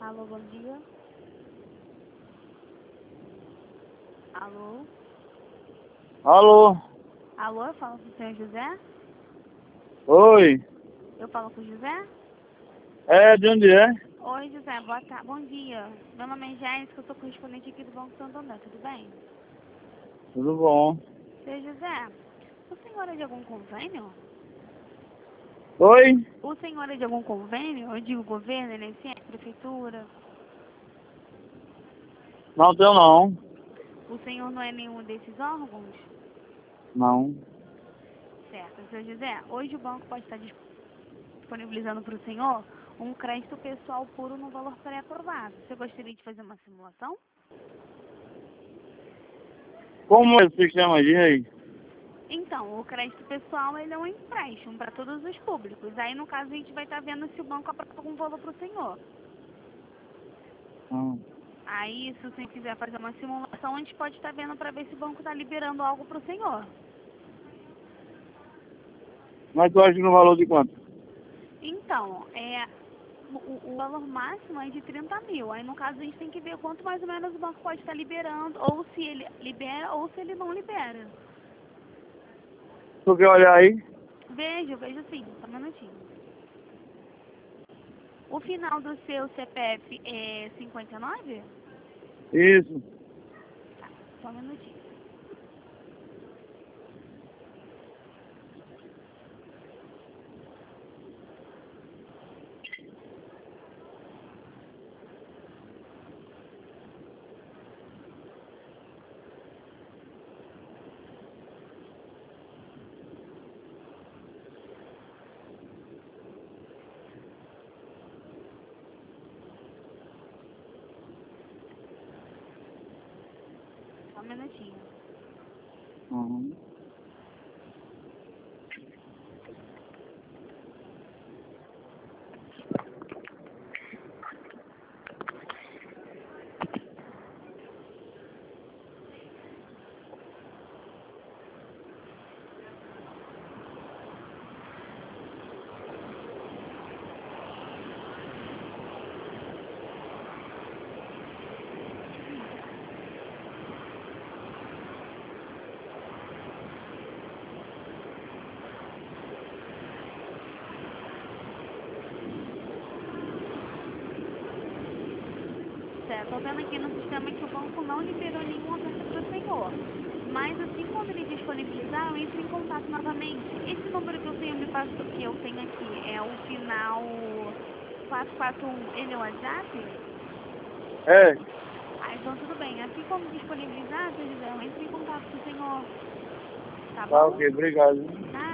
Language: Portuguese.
Alô, bom dia. Alô? Alô? Alô, eu falo com o senhor José? Oi? Eu falo com o José? É, de onde é? Oi, José, boa tarde. Bom dia. Meu nome é Jéssica, eu sou correspondente aqui do Banco Santander, tudo bem? Tudo bom? Senhor José, o senhor é de algum convênio? Oi? O senhor é de algum convênio? Eu digo governo, INSS, prefeitura? Não tenho não. O senhor não é nenhum desses órgãos? Não. Certo. Senhor José, hoje o banco pode estar disponibilizando para o senhor um crédito pessoal puro no valor pré-aprovado. Você gostaria de fazer uma simulação? Como é o sistema de aí? Então, o crédito pessoal ele é um empréstimo para todos os públicos. Aí, no caso, a gente vai estar vendo se o banco aprova algum valor para o senhor. Aí, se o senhor quiser fazer uma simulação, a gente pode estar vendo para ver se o banco está liberando algo para o senhor. Mas tu acha no valor de quanto? Então, o valor máximo é de 30 mil. Aí, no caso, a gente tem que ver quanto mais ou menos o banco pode estar liberando, ou se ele libera, ou se ele não libera. Tu quer olhar aí? Vejo sim. Só um minutinho. O final do seu CPF é 59? Isso. Tá, só um minutinho. Só um minutinho. Uhum. Certo, tô vendo aqui no sistema que o banco não liberou nenhuma oferta para o senhor. Mas assim, quando ele disponibilizar, eu entro em contato novamente. Esse número que eu tenho, que eu tenho aqui é o final 441, ele é o WhatsApp? É. Ah, então tudo bem. Assim como disponibilizar, seu José, eu entro em contato com o senhor. Tá Tá bom? ok, obrigado. Nada.